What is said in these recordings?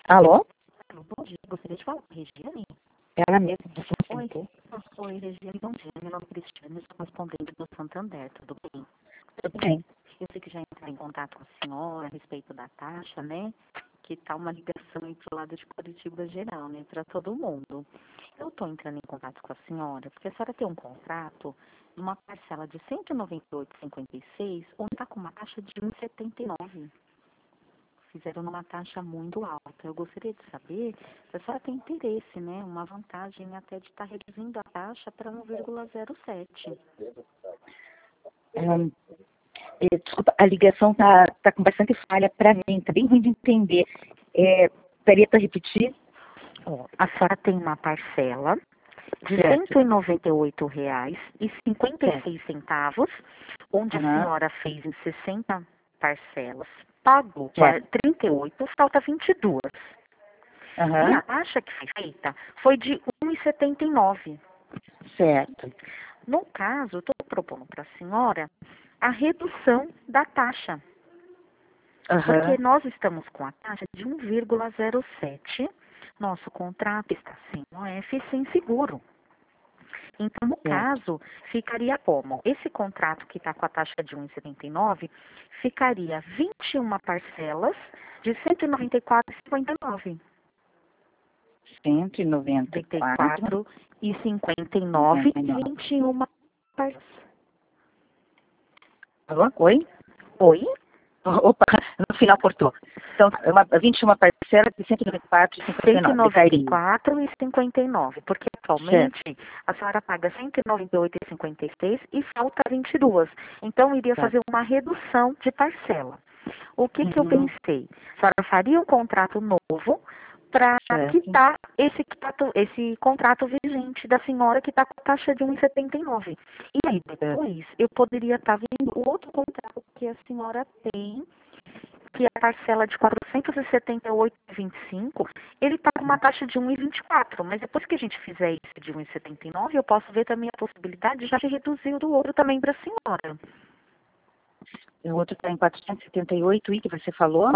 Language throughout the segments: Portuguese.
Alô? Bom dia, gostaria de falar com a Regiane. Ela mesma. Oi, oi, Regiane, bom dia. Meu nome é Cristiane, sou correspondente do Santander, tudo bem? Tudo bem. Eu sei que já entrei em contato com a senhora a respeito da taxa, né? Que tá uma ligação aí pro lado de Curitiba geral, né? Para todo mundo. Eu estou entrando em contato com a senhora porque a senhora tem um contrato numa parcela de R$ 198,56, onde está com uma taxa de R$ 1,79. Fizeram numa taxa muito alta. Eu gostaria de saber se a senhora tem interesse, né? Uma vantagem até de estar reduzindo a taxa para 1,07. Desculpa, a ligação tá com bastante falha para mim, tá bem ruim de entender. Daria para repetir? A senhora tem uma parcela de R$ Certo. 198,56, onde a Aham. senhora fez em 60 parcelas, pagou Certo. 38, falta 22. E Aham. a taxa que foi feita foi de 1,79. Certo. No caso, estou propondo para a senhora a redução da taxa, porque Aham. nós estamos com a taxa de 1,07. Nosso contrato está sem OF e sem seguro. Então, no Certo. caso, ficaria como? Esse contrato que está com a taxa de 1,79 ficaria 21 parcelas de R$ 194,59. 194. 94,59, 99. 21 parcelas. Alô? Oi? Oi? Opa, no final cortou. Então, 21 parcelas de 194,59. Ficaria. 194,59, porque Certo. atualmente a senhora paga 198,56 e falta 22. Então, iria fazer Certo. uma redução de parcela. O que eu Uhum. pensei? A senhora faria um contrato novo para Certo. quitar esse contrato vigente da senhora que está com a taxa de 1,79. E aí, depois, eu poderia estar vendo o outro contrato que a senhora tem, que é a parcela de R$ 478,25, ele está com uma taxa de 1,24. Mas depois que a gente fizer esse de 1,79, eu posso ver também a possibilidade de já reduzir o do outro também para a senhora. O outro está em 478, e que você falou?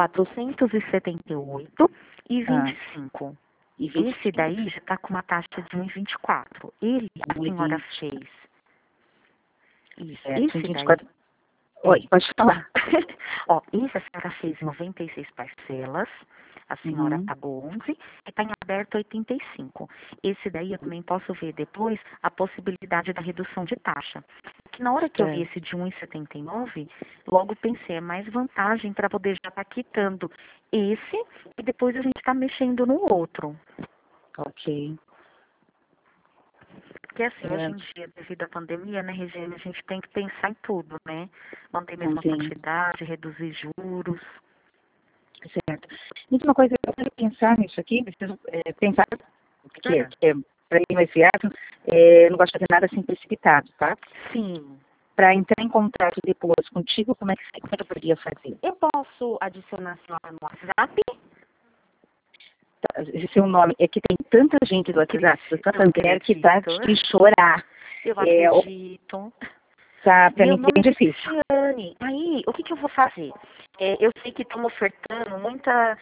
478,25. E Esse 25. daí já está com uma taxa de 1,24. Ele, a senhora 1,20. fez. Isso. Certo. Esse daí. 1,24. Oi, pode falar. Esse a senhora fez 96 parcelas. A senhora Uhum. pagou 11 e está em aberto 85. Esse daí eu também posso ver depois a possibilidade da redução de taxa. Que na hora que eu vi Certo. esse de 1,79, logo pensei, é mais vantagem para poder já estar quitando esse e depois a gente está mexendo no outro. Ok. Porque assim, hoje em dia, devido à pandemia, né, Regiane, a gente tem que pensar em tudo, né? Manter a mesma Sim, quantidade, reduzir juros. certo. Diz uma coisa, eu quero pensar nisso aqui, preciso pensar, porque para mim vai ser não gosto de fazer nada assim precipitado, tá? Sim. Para entrar em contato depois contigo, como é que eu poderia fazer? Eu posso adicionar a senhora no WhatsApp? Tá, esse seu nome é que tem tanta gente do WhatsApp, do Santander, que tá Acredito. de chorar. Eu acredito. Tá, para Meu mim nome é é difícil. Cristiane. Aí, o que eu vou fazer? Eu sei que estão ofertando muita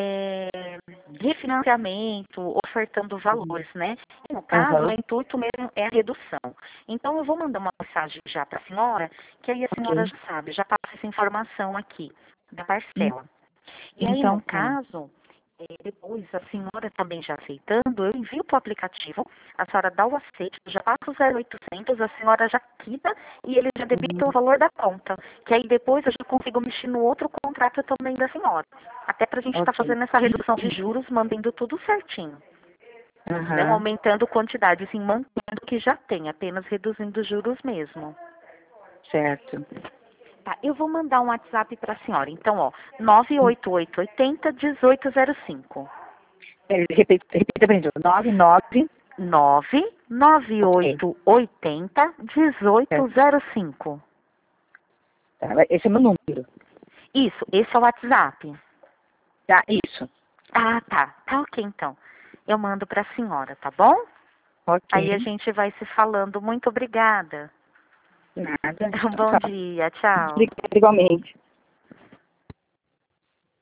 refinanciamento, ofertando valores, né? E no caso, o Aham, intuito mesmo é a redução. Então, eu vou mandar uma mensagem já para a senhora, que aí a senhora ok. já sabe, já passa essa informação aqui da parcela. E aí, no Então, caso, depois a senhora também já aceitando, eu envio para o aplicativo, a senhora dá o aceite, já passa o 0800, a senhora já quita e ele já debita o valor da conta. Que aí depois eu já consigo mexer no outro contrato também da senhora. Até para a gente estar ok. fazendo essa redução de juros, mantendo tudo certinho. Não Aham, aumentando quantidade, assim, mantendo o que já tem, apenas reduzindo os juros mesmo. certo. Tá, eu vou mandar um WhatsApp para a senhora. Então, 98880-1805. Repita para mim, 99, ok. 99880-1805. Tá, esse é meu número. Isso, esse é o WhatsApp. Tá, isso. Ah, tá. Tá ok, então. Eu mando para a senhora, tá bom? Aí a Ok. gente vai se falando. Muito obrigada. Nada. Um Então, bom tá. dia. Tchau. Obrigada igualmente.